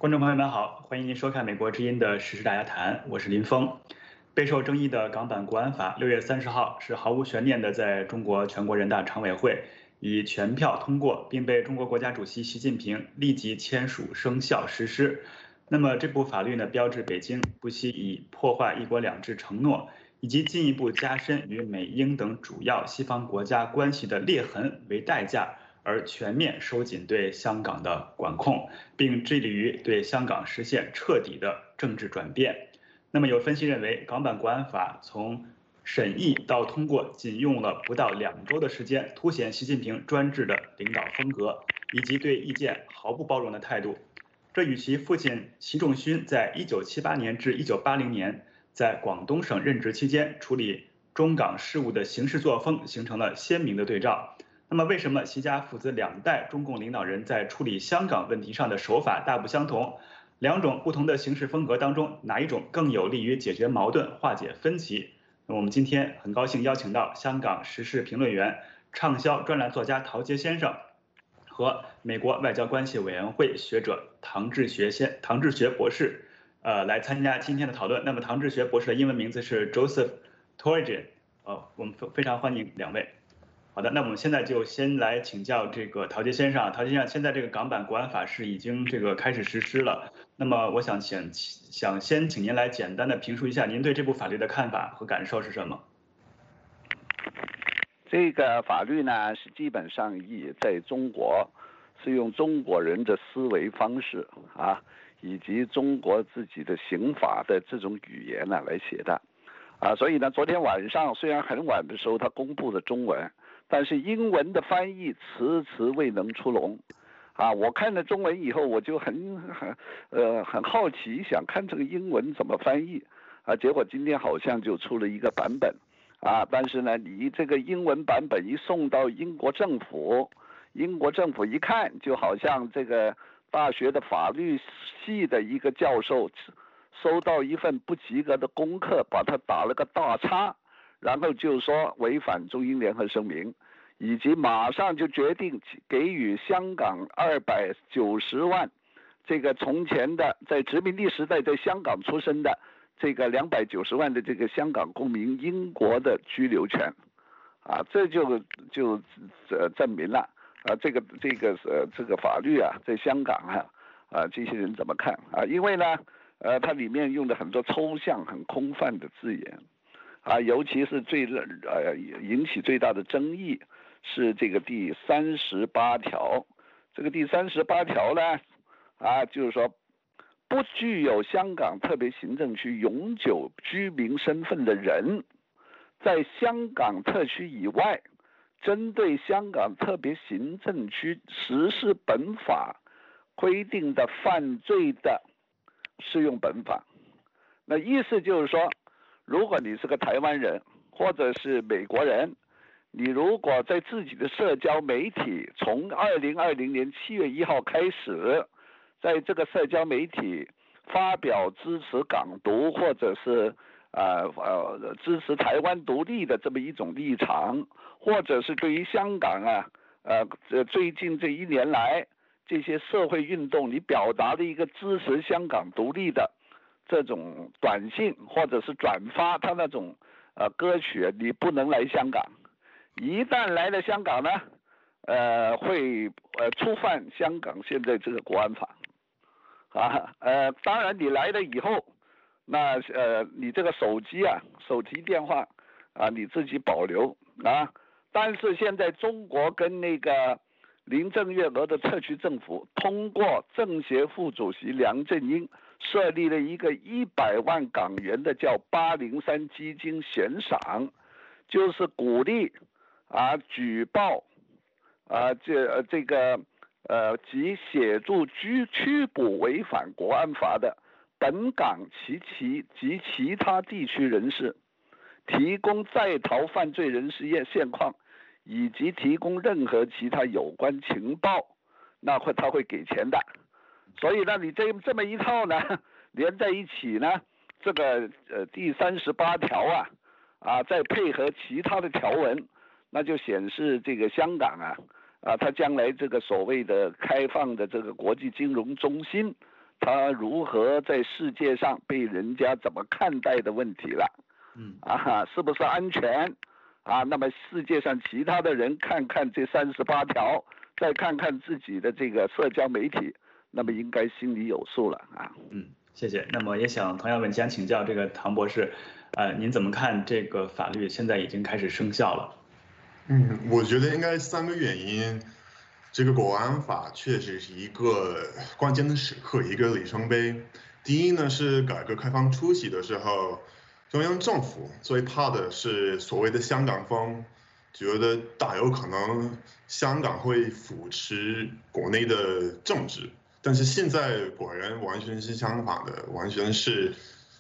观众朋友们好，欢迎您收看美国之音的时事大家谈，我是林峰。备受争议的港版国安法6月30号是毫无悬念的在中国全国人大常委会以全票通过，并被中国国家主席习近平立即签署生效实施。那么这部法律呢，标志北京不惜以破坏“一国两制”承诺，以及进一步加深与美英等主要西方国家关系的裂痕为代价，而全面收紧对香港的管控，并致力于对香港实现彻底的政治转变。那么有分析认为，港版国安法从审议到通过仅用了不到2周的时间，凸显习近平专制的领导风格以及对意见毫不包容的态度。这与其父亲习仲勋在1978年至1980年在广东省任职期间处理中港事务的行事作风形成了鲜明的对照。那么，为什么习家父子2代中共领导人在处理香港问题上的手法大不相同？2种不同的行事风格当中，哪一种更有利于解决矛盾、化解分歧？那我们今天很高兴邀请到香港时事评论员、畅销专栏作家陶杰先生和美国外交关系委员会学者唐志学博士，来参加今天的讨论。那么，唐志学博士的英文名字是 Joseph Torrigan，我们非常欢迎2位。好的，那我们现在就先来请教这个陶杰先生。陶杰先生，现在这个港版国安法是已经开始实施了，那么我想先请您来简单的评述一下您对这部法律的看法和感受是什么？ 这个法律呢，是基本上在中国是用中国人的思维方式以及中国自己的刑法的这种语言来写的所以呢，昨天晚上虽然很晚的时候他公布的中文，但是英文的翻译迟迟未能出笼我看了中文以后，我就很好奇，想看这个英文怎么翻译结果今天好像就出了一个版本但是呢，你这个英文版本一送到英国政府一看，就好像这个大学的法律系的一个教授收到一份不及格的功课，把它打了个大叉，然后就说违反中英联合声明，以及马上就决定给予香港290万这个从前的在殖民地时代在香港出生的这个290万的这个香港公民英国的居留权这就证明了这个法律在香港这些人怎么看因为呢它里面用的很多抽象很空泛的字眼尤其是引起最大的争议是这个第38条。这个第38条呢就是说不具有香港特别行政区永久居民身份的人，在香港特区以外，针对香港特别行政区实施本法规定的犯罪的，适用本法。那意思就是说，如果你是个台湾人或者是美国人，你如果在自己的社交媒体从2020年7月1号开始，在这个社交媒体发表支持港独或者是支持台湾独立的这么一种立场，或者是对于香港最近这1年来这些社会运动你表达的一个支持香港独立的这种短信或者是转发他那种歌曲，你不能来香港。一旦来了香港呢会触犯香港现在这个国安法当然你来了以后，那你这个手提电话你自己保留但是现在中国跟那个林郑月娥的特区政府通过政协副主席梁振英设立了一个100万港元的叫803基金悬赏，就是鼓励举报这个及协助拘捕违反国安法的本港及其他地区人士，提供在逃犯罪人士现况，以及提供任何其他有关情报，那他会给钱的。所以呢，你这么一套呢连在一起呢，这个第38条再配合其他的条文，那就显示这个香港它将来这个所谓的开放的这个国际金融中心他如何在世界上被人家怎么看待的问题了。是不是安全？那么世界上其他的人看看这38条，再看看自己的这个社交媒体，那么应该心里有数了啊。 谢谢。那么也想同样想请教这个唐博士，您怎么看这个法律现在已经开始生效了？ 我觉得应该3个原因。这个国安法确实是一个关键的时刻，一个里程碑。第一呢，是改革开放初期的时候，中央政府最怕的是所谓的香港风，觉得大有可能香港会扶持国内的政治。但是现在果然完全是相反的，完全是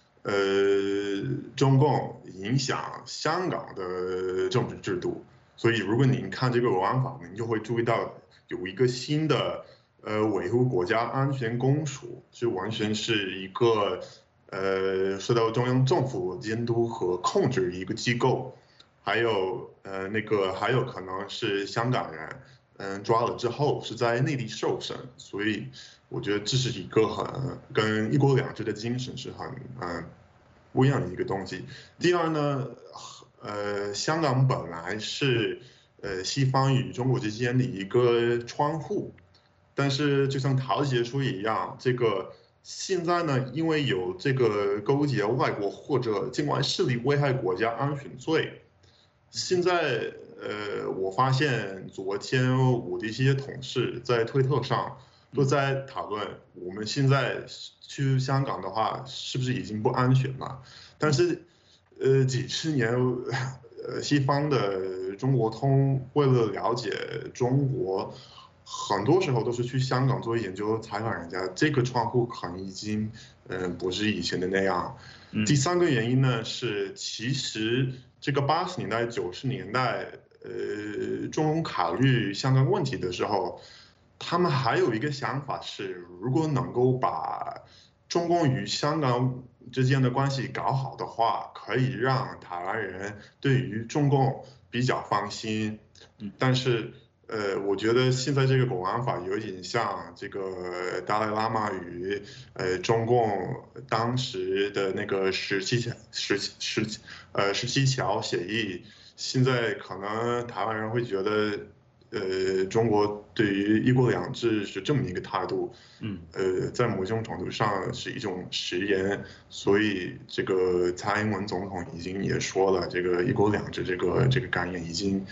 中共影响香港的政治制度。所以如果您看这个国安法，您就会注意到有一个新的维护国家安全公署，就完全是一个受到中央政府监督和控制的一个机构。还有还有可能是香港人抓了之后是在内地受审，所以我觉得这是一个跟一国两制的精神是很不一样的一个东西。第二呢，香港本来是西方与中国之间的一个窗户，但是就像陶姐说一样，这个现在呢，因为有这个勾结外国或者境外势力危害国家安全罪，现在我发现昨天我的一些同事在推特上都在讨论，我们现在去香港的话，是不是已经不安全了？但是几十年西方的中国通为了了解中国，很多时候都是去香港做研究采访人家，这个窗户可能已经不是以前的那样。第三个原因呢是，其实这个80年代90年代中共考虑香港问题的时候，他们还有一个想法是，如果能够把中共与香港之间的关系搞好的话，可以让台湾人对于中共比较放心。但是我觉得现在这个国安法有点像这个达赖喇嘛与中共当时的那个17条协议，现在可能台湾人会觉得中国对于一国两制是这么一个态度，在某种程度上是一种食言，所以这个蔡英文总统已经也说了，这个一国两制这个概念已经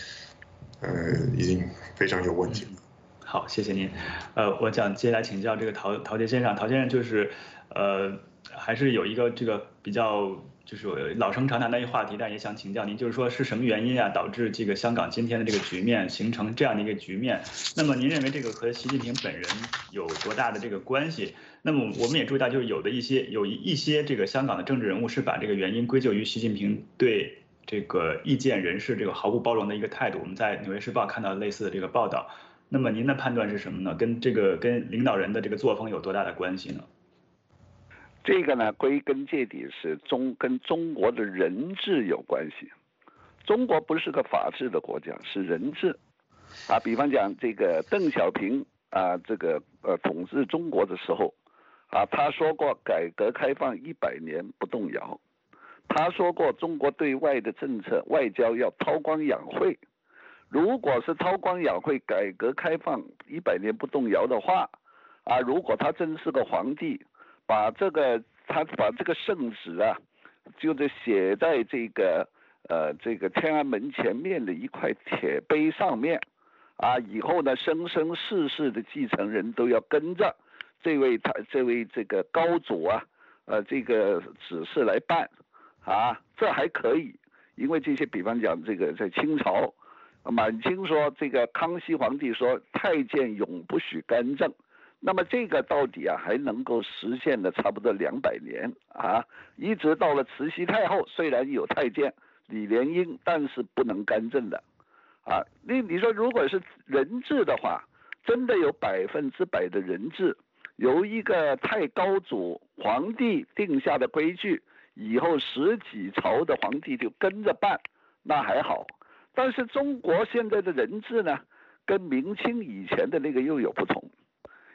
非常有问题了。 好，谢谢您。我想接下来请教这个陶杰先生，陶先生就是还是有一个这个比较就是老生常谈的一个话题，但也想请教您，就是说是什么原因啊导致这个香港今天的这个局面形成这样的一个局面？那么您认为这个和习近平本人有多大的这个关系？那么我们也注意到，就是有一些这个香港的政治人物是把这个原因归咎于习近平对这个意见人士这个毫不包容的一个态度。我们在《纽约时报》看到类似的这个报道。那么您的判断是什么呢？跟领导人的这个作风有多大的关系呢？ 这个呢，归根结底是跟中国的人治有关系。中国不是个法治的国家，是人治。比方讲这个邓小平这个统治中国的时候，他说过改革开放100年不动摇，他说过中国对外的政策外交要韬光养晦。如果是韬光养晦，改革开放100年不动摇的话，如果他真是个皇帝，他把这个圣旨就是写在这个天安门前面的一块铁碑上面，以后呢生生世世的继承人都要跟着这位这个高祖这个指示来办，这还可以，因为这些比方讲这个在清朝。满清说这个康熙皇帝说太监永不许干政，那么这个到底还能够实现了差不多200年一直到了慈禧太后，虽然有太监李莲英，但是不能干政的你说如果是人治的话，真的有100%的人治，由一个太高祖皇帝定下的规矩，以后10几朝的皇帝就跟着办，那还好。但是中国现在的人治呢，跟明清以前的那个又有不同，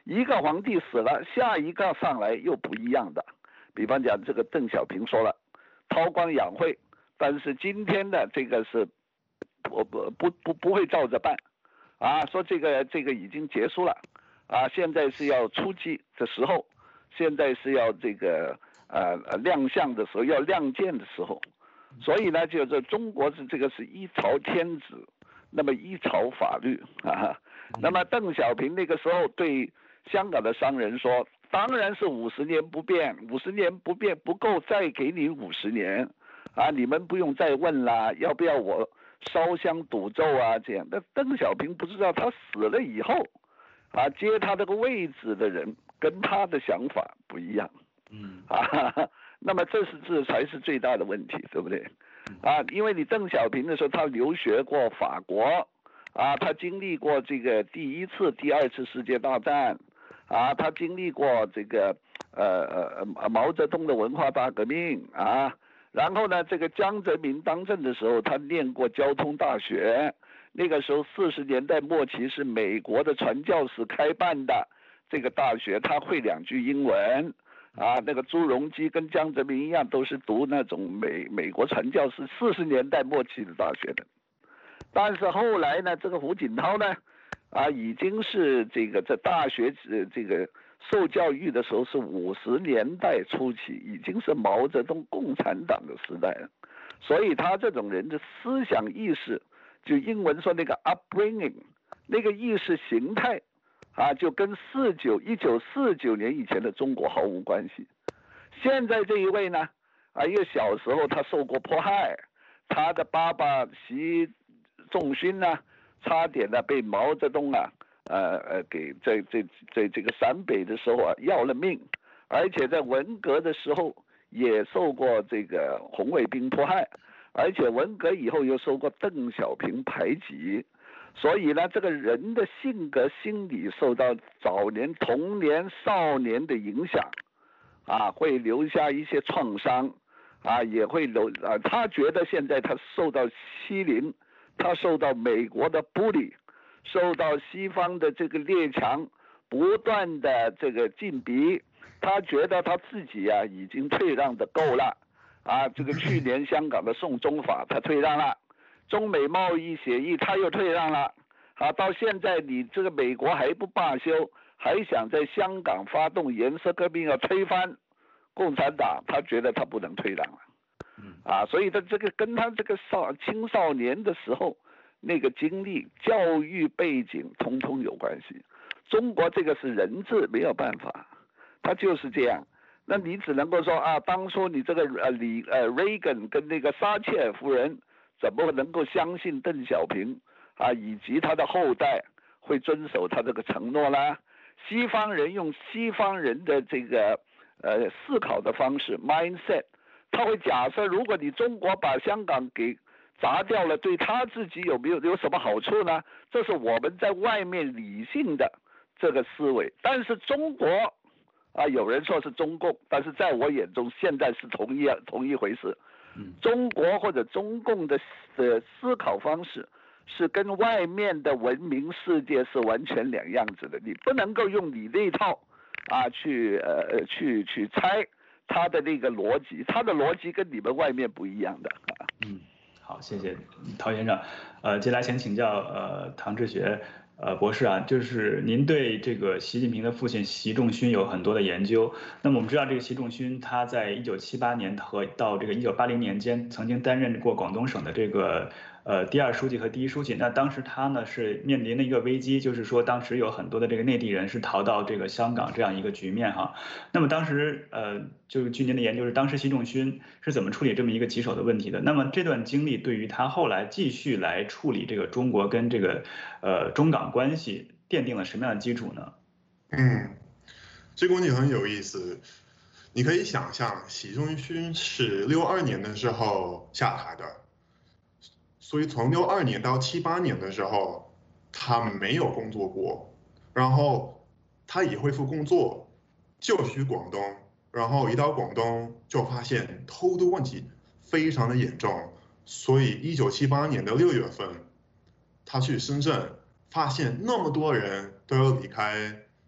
一个皇帝死了，下一个上来又不一样的。比方讲，这个邓小平说了，韬光养晦，但是今天的这个是不会照着办，啊，说这个已经结束了，啊，现在是要出击的时候，现在是要这个亮相的时候，要亮剑的时候，所以呢，就是中国这个是一朝天子，那么一朝法律啊，那么邓小平那个时候对香港的商人说，当然是50年不变，50年不变不够，再给你50年，啊，你们不用再问啦，要不要我烧香赌咒啊？这样，那邓小平不知道他死了以后，啊，接他这个位置的人跟他的想法不一样，那么这才是最大的问题，对不对？啊，因为你邓小平的时候，他留学过法国，啊，他经历过这个第1次、第2次世界大战。啊，他经历过这个毛泽东的文化大革命啊，然后呢，这个江泽民当政的时候，他念过交通大学，那个时候40年代末期是美国的传教士开办的这个大学，他会2句英文啊，那个朱镕基跟江泽民一样，都是读那种美国传教士40年代末期的大学的，但是后来呢，这个胡锦涛呢。啊，已经是这个在大学这个受教育的时候是50年代初期，已经是毛泽东共产党的时代了，所以他这种人的思想意识，就英文说那个 upbringing， 那个意识形态，啊，就跟1949年以前的中国毫无关系。现在这一位呢，啊，因为小时候他受过迫害，他的爸爸习仲勋呢。差点呢被毛泽东啊，给在这个陕北的时候啊要了命，而且在文革的时候也受过这个红卫兵迫害，而且文革以后又受过邓小平排挤，所以呢，这个人的性格心理受到早年童年少年的影响，啊，会留下一些创伤，啊，也会他觉得现在他受到欺凌。他受到美国的bully，受到西方的这个列强不断的这个进逼，他觉得他自己啊已经退让的够了，啊，这个去年香港的送中法他退让了，中美贸易协议他又退让了，啊，到现在你这个美国还不罢休，还想在香港发动颜色革命要推翻共产党，他觉得他不能退让了。啊，所以他这个跟他这个青少年的时候那个经历、教育背景通通有关系。中国这个是人治，没有办法，他就是这样。那你只能够说啊，当初你这个Reagan 跟那个撒切尔夫人怎么能够相信邓小平啊以及他的后代会遵守他这个承诺啦？西方人用西方人的这个思考的方式 mindset。他会假设，如果你中国把香港给砸掉了，对他自己有什么好处呢？这是我们在外面理性的这个思维。但是中国啊，有人说是中共，但是在我眼中，现在是同一回事。中国或者中共的思考方式是跟外面的文明世界是完全两样子的，你不能够用你那套啊去猜。他的那个逻辑，他的逻辑跟你们外面不一样的。 好，谢谢陶先生。接下来先请教唐志学博士啊，就是您对这个习近平的父亲习仲勋有很多的研究。那么我们知道，这个习仲勋他在1978年到这个1980年间，曾经担任过广东省的这个第2书记和第1书记。那当时他呢是面临的一个危机，就是说当时有很多的这个内地人是逃到这个香港这样一个局面哈。那么当时就是据您的研究是，当时习仲勋是怎么处理这么一个棘手的问题的？那么这段经历对于他后来继续来处理这个中国跟这个中港关系奠定了什么样的基础呢？ 这个问题很有意思。你可以想象，习仲勋是62年的时候下台的。所以从62年到78年的时候，他没有工作过，然后他一恢复工作就去广东，然后一到广东就发现偷渡问题非常的严重，所以1978年的6月份，他去深圳，发现那么多人都要离开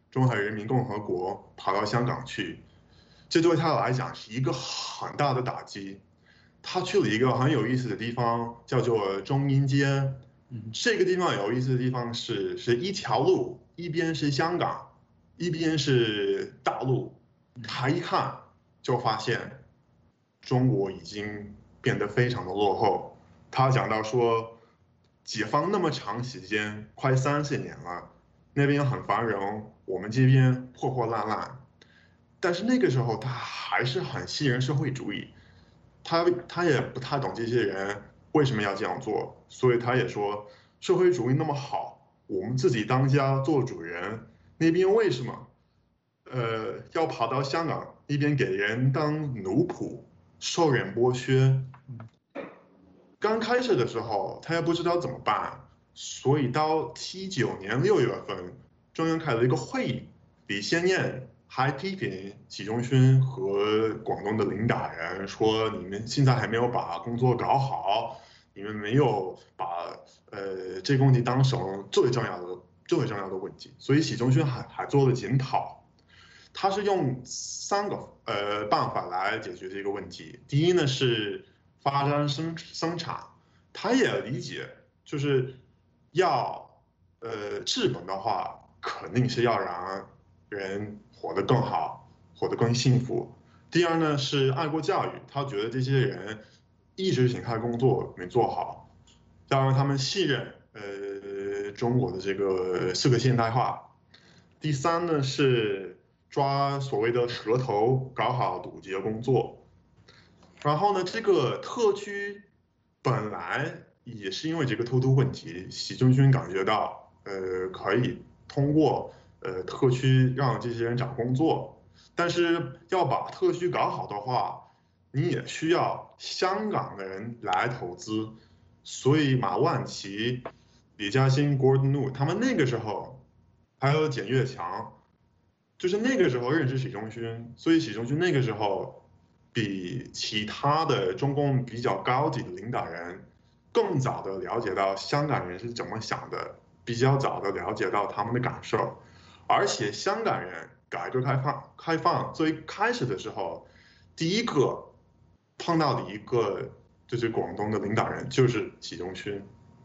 中华人民共和国跑到香港去，这对他来讲是一个很大的打击。他去了一个很有意思的地方，叫做中英街。这个地方有意思的地方是一条路，一边是香港，一边是大陆。他一看就发现中国已经变得非常的落后。他讲到说，解放那么长时间，快30年了，那边很繁荣，我们这边破破烂烂。但是那个时候他还是很信任社会主义，他也不太懂这些人为什么要这样做，所以他也说社会主义那么好，我们自己当家做主人，那边为什么要跑到香港那边给人当奴仆，受人剥削？刚开始的时候他也不知道怎么办，所以到79年6月份，中央开了一个会议，李先念还批评习仲勋和广东的领导人说，你们现在还没有把工作搞好，你们没有把这个问题当成最重要的问题，所以习仲勋还做了检讨。他是用3个办法来解决这个问题。第一呢是发展生产，他也理解就是要治本的话，肯定是要让人活得更好，活得更幸福。第二呢是爱国教育，他觉得这些人意识形态工作没做好，要让他们信任中国的这个4个现代化。第3呢是抓所谓的蛇头，搞好堵截工作。然后呢，这个特区本来也是因为这个偷渡问题，习仲勋感觉到可以通过特区让这些人找工作，但是要把特区搞好的话，你也需要香港的人来投资。所以马万祺、李嘉欣、Gordon Wu 他们那个时候还有简越强，就是那个时候认识习仲勋，所以习仲勋那个时候比其他的中共比较高级的领导人更早的了解到香港人是怎么想的，比较早的了解到他们的感受。而且香港人改革开放最开始的时候，第一个碰到的一个就是广东的领导人就是习仲勋。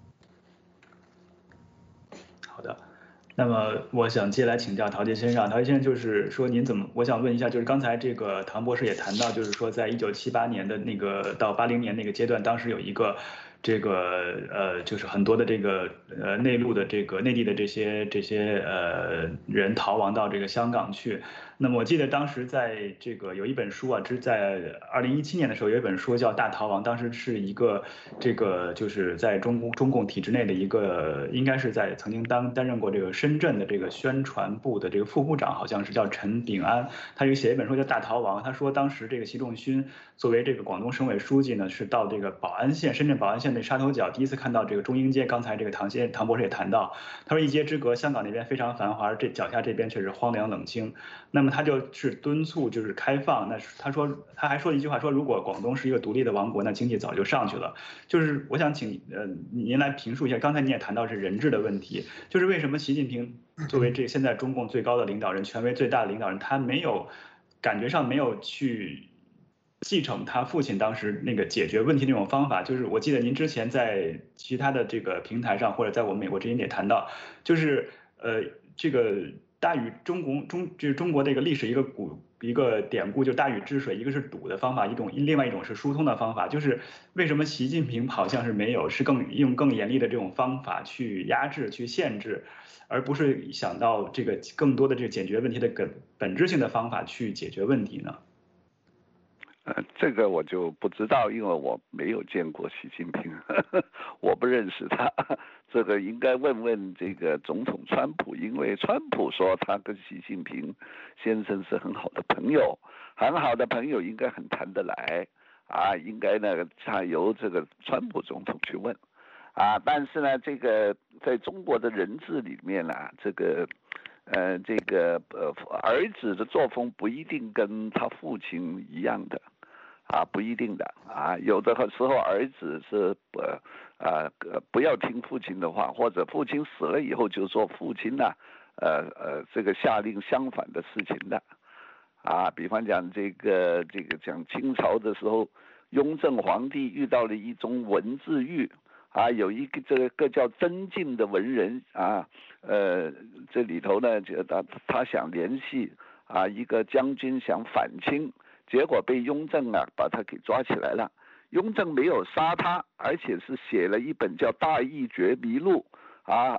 好的，那么我想接下来请教陶杰先生。陶杰先生就是说，我想问一下，就是刚才这个唐博士也谈到，就是说在1978年的那个到80年那个阶段，当时有一个这个就是很多的这个内陆的这个内地的这些人逃亡到这个香港去。那么我记得当时在这个有一本书啊，在2017年的时候有一本书叫《大逃亡》，当时是一个这个就是在中共体制内的一个，应该是在曾经担任过这个深圳的这个宣传部的这个副部长，好像是叫陈炳安，他有写一本书叫《大逃亡》。他说当时这个习仲勋作为这个广东省委书记呢，是到这个深圳宝安县的沙头角第一次看到这个中英街。刚才这个唐博士也谈到，他说一街之隔，香港那边非常繁华，这脚下这边却是荒凉冷清。那么他就是敦促就是开放。那他还说了一句话，说如果广东是一个独立的王国，那经济早就上去了。就是我想请您来评述一下，刚才你也谈到是人治的问题，就是为什么习近平作为这现在中共最高的领导人，权威最大的领导人，他感觉上没有去继承他父亲当时那个解决问题那种方法。就是我记得您之前在其他的这个平台上，或者在我们美国之音也谈到，就是这个大禹就是中国这个历史一个典故，就大禹治水，一个是堵的方法，另外一种是疏通的方法。就是为什么习近平好像是没有，是用更严厉的这种方法去压制、去限制，而不是想到这个更多的这个解决问题的本质性的方法去解决问题呢？ 这个我就不知道，因为我没有见过习近平，我不认识他。这个应该问问这个总统川普，因为川普说他跟习近平先生是很好的朋友，很好的朋友应该很谈得来啊，应该呢他由这个川普总统去问啊。但是呢，这个在中国的人治里面呢，儿子的作风不一定跟他父亲一样的。不一定的啊，有的时候儿子是不要听父亲的话，或者父亲死了以后就说父亲呢这个下令相反的事情的，啊，比方讲这个讲清朝的时候，雍正皇帝遇到了一宗文字狱，啊，有一个这个叫曾静的文人啊，这里头呢，他想联系啊一个将军想反清，结果被雍正啊把他给抓起来了。雍正没有杀他，而且是写了一本叫《大义觉迷录》啊，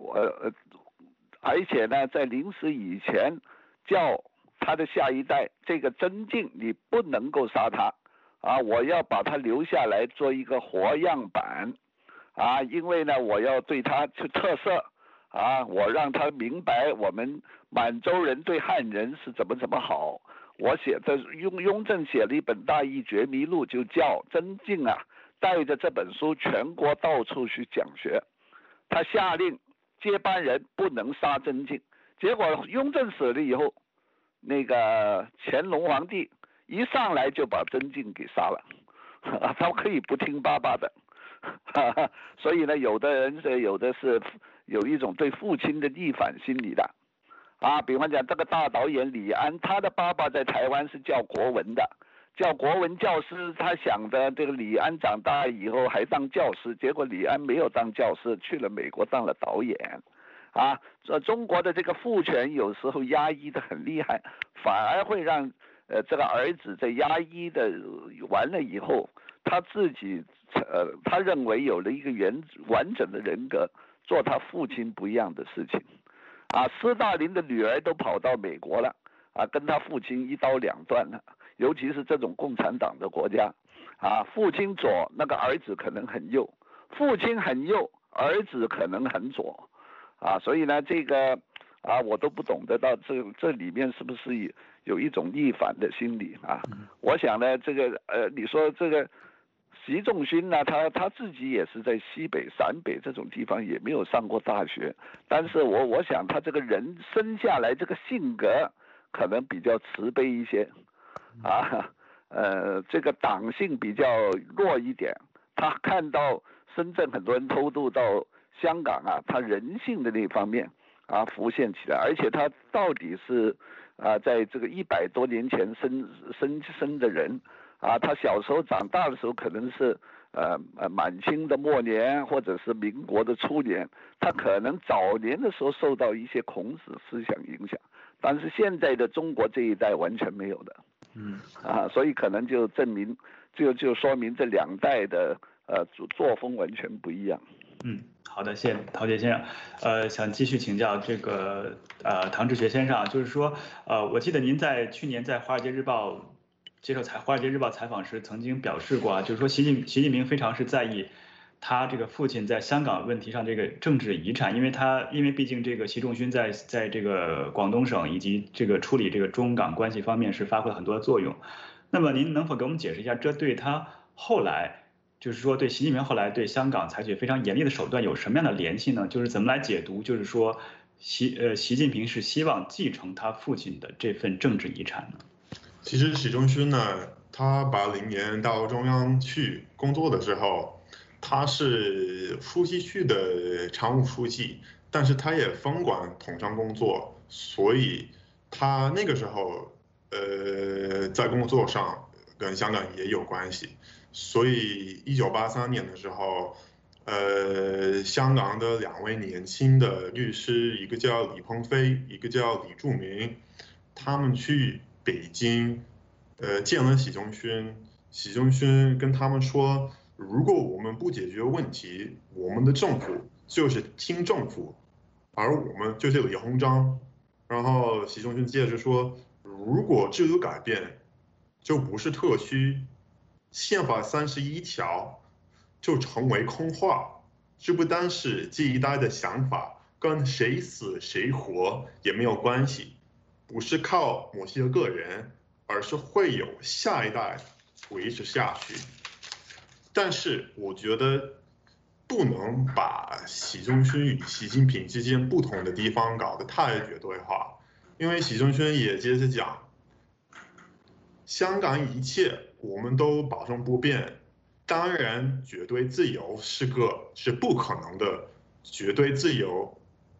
而且呢，在临死以前叫他的下一代这个曾静，你不能够杀他啊，我要把他留下来做一个活样板啊，因为呢，我要对他去特色啊，我让他明白我们满洲人对汉人是怎么好。我写的雍正写了一本《大义觉迷录》，就叫曾静啊带着这本书全国到处去讲学。他下令接班人不能杀曾静，结果雍正死了以后，那个乾隆皇帝一上来就把曾静给杀了，他可以不听爸爸的。所以呢，有的人是有一种对父亲的逆反心理的。啊，比方讲这个大导演李安，他的爸爸在台湾是教国文的，教国文教师，他想着这个李安长大以后还当教师，结果李安没有当教师，去了美国当了导演。啊，中国的这个父权有时候压抑的很厉害，反而会让这个儿子在压抑的完了以后，他自己他认为有了一个完整的人格，做他父亲不一样的事情。啊，斯大林的女儿都跑到美国了，啊，跟他父亲一刀两断了。尤其是这种共产党的国家，啊，父亲左，那个儿子可能很右；父亲很右，儿子可能很左，啊，所以呢，这个啊，我都不懂得到这里面是不是有一种逆反的心理啊？我想呢，这个你说这个。习仲勋呢，他自己也是在西北、陕北这种地方也没有上过大学，但是我想他这个人生下来这个性格可能比较慈悲一些，啊，这个党性比较弱一点。他看到深圳很多人偷渡到香港啊，他人性的那方面啊浮现起来，而且他到底是啊在这个100多年前生的人。啊，他小时候长大的时候可能是满清的末年或者是民国的初年，他可能早年的时候受到一些孔子思想影响，但是现在的中国这一代完全没有的。啊，所以可能就证明就说明这两代的作风完全不一样。 好的，谢谢陶杰先生。想继续请教这个唐志学先生，就是说我记得您在去年在《华尔街日报》接受《华尔街日报》采访时曾经表示过，就是说习近平非常是在意他这个父亲在香港问题上这个政治遗产，因为毕竟这个习仲勋在这个广东省以及这个处理这个中港关系方面是发挥了很多的作用。那么您能否给我们解释一下，这对他后来就是说对习近平后来对香港采取非常严厉的手段有什么样的联系呢？就是怎么来解读，就是说习近平是希望继承他父亲的这份政治遗产呢？ 其实习仲勋呢，他80年到中央去工作的时候，他是书记区的常务书记，但是他也分管统战工作，所以他那个时候在工作上跟香港也有关系。所以1983年的时候，香港的2位年轻的律师，一个叫李鹏飞，一个叫李柱铭，他们去北京，见了习仲勋。习仲勋跟他们说，如果我们不解决问题，我们的政府就是清政府，而我们就是李鸿章。然后习仲勋接着说，如果制度改变，就不是特区，宪法31条就成为空话。这不单是这一代的想法，跟谁死谁活也没有关系。不是靠某些个人，而是会有下一代维持下去。但是我觉得不能把习仲勋与习近平之间不同的地方搞得太绝对化，因为习仲勋也接着讲，香港一切我们都保证不变，当然绝对自由是不可能的，绝对自由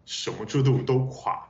什么制度都垮。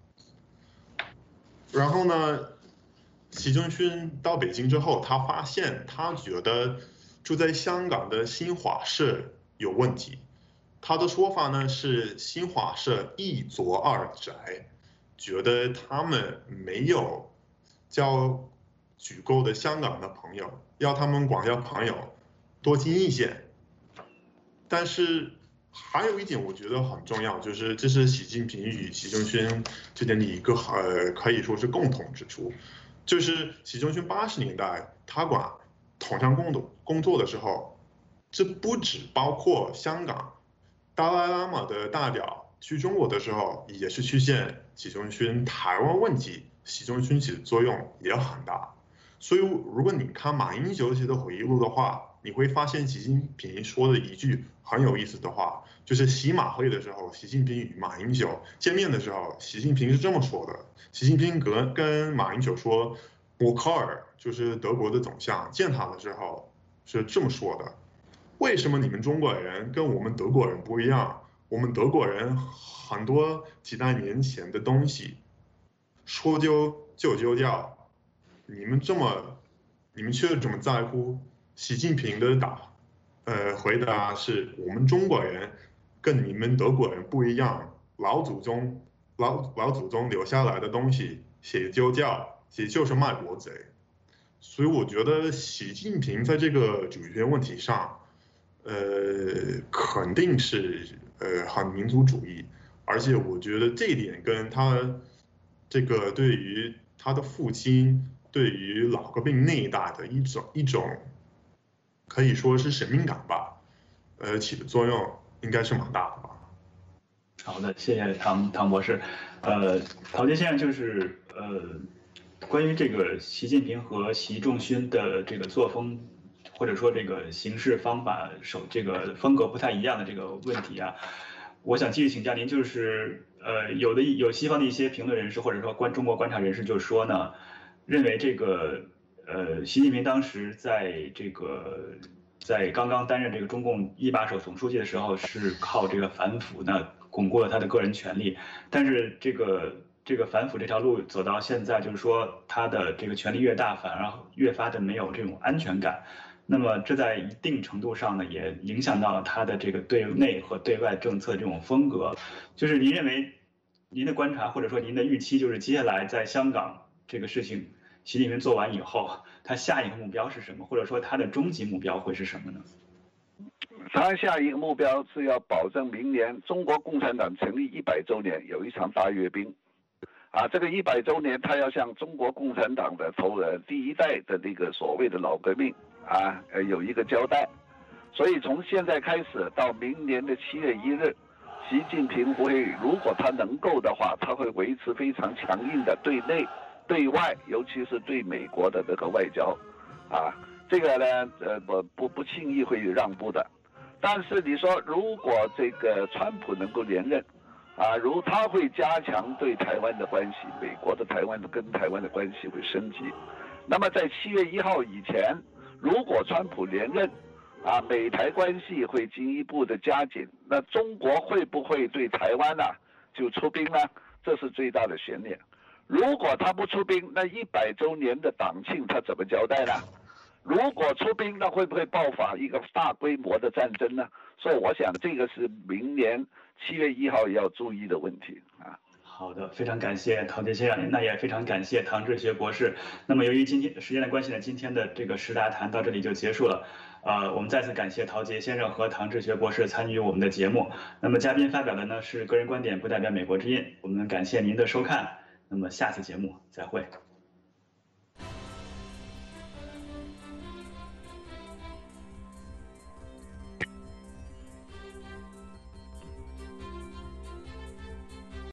然后呢，习仲勋到北京之后，他发现他觉得住在香港的新华社有问题。他的说法呢是新华社一左二窄，觉得他们没有交足够的香港的朋友，要他们广交朋友，多经一些。但是还有一点我觉得很重要，就是这是习近平与习仲勋之间的一个可以说是共同之处，就是习仲勋80年代他管统战工作的时候，这不只包括香港，达赖喇嘛的代表去中国的时候，也是去见习仲勋，台湾问题习仲勋起的作用也很大。所以如果你看马英九写的回忆录的话，你会发现习近平说的一句很有意思的话，就是习马会的时候，习近平与马英九见面的时候，习近平是这么说的：习近平跟马英九说，默克尔就是德国的总相，见他的时候是这么说的：为什么你们中国人跟我们德国人不一样？我们德国人很多几代年前的东西，说就叫，你们却这么在乎。习近平的回答是我们中国人跟你们德国人不一样，老祖宗留下来的东西写就是卖国贼。所以我觉得习近平在这个主权问题上，肯定是很民族主义，而且我觉得这一点跟他这个对于他的父亲对于老革命那一代的一种可以说是使命感吧，起的作用应该是蛮大的吧。 好的，谢谢唐博士。陶杰先生就是关于这个习近平和习仲勋的这个作风，或者说这个行事方法这个风格不太一样的这个问题啊，我想继续请教您，就是有西方的一些评论人士或者说中国观察人士就说呢，认为这个习近平当时在刚刚担任这个中共一把手总书记的时候，是靠这个反腐呢巩固了他的个人权利，但是这个反腐这条路走到现在，就是说他的这个权力越大，反而越发的没有这种安全感。那么这在一定程度上呢，也影响到了他的这个对内和对外政策这种风格。就是您认为，您的观察或者说您的预期，就是接下来在香港这个事情，习近平做完以后，他下一个目标是什么？或者说他的终极目标会是什么呢？ 他下一个目标是要保证明年中国共产党成立100周年有一场大阅兵。这个100周年，他要向中国共产党的第一代的那个所谓的老革命有一个交代。所以从现在开始到明年的7月1日，习近平如果他能够的话，他会维持非常强硬的对内、对外，尤其是对美国的这个外交，这个呢，不轻易会让步的。但是你说，如果这个川普能够连任，他会加强对台湾的关系，美国的跟台湾的关系会升级。那么在7月1号以前，如果川普连任，美台关系会进一步的加紧，那中国会不会对台湾就出兵呢？这是最大的悬念。如果他不出兵，那100周年的党庆他怎么交代呢？如果出兵，那会不会爆发一个大规模的战争呢？所以我想这个是明年7月1号要注意的问题好的，非常感谢陶杰先生，那也非常感谢唐志学博士。那么由于今天时间的关系呢，今天的这个时大谈到这里就结束了。我们再次感谢陶杰先生和唐志学博士参与我们的节目。那么嘉宾发表的呢是个人观点，不代表美国之音。我们感谢您的收看，那么下次节目再会。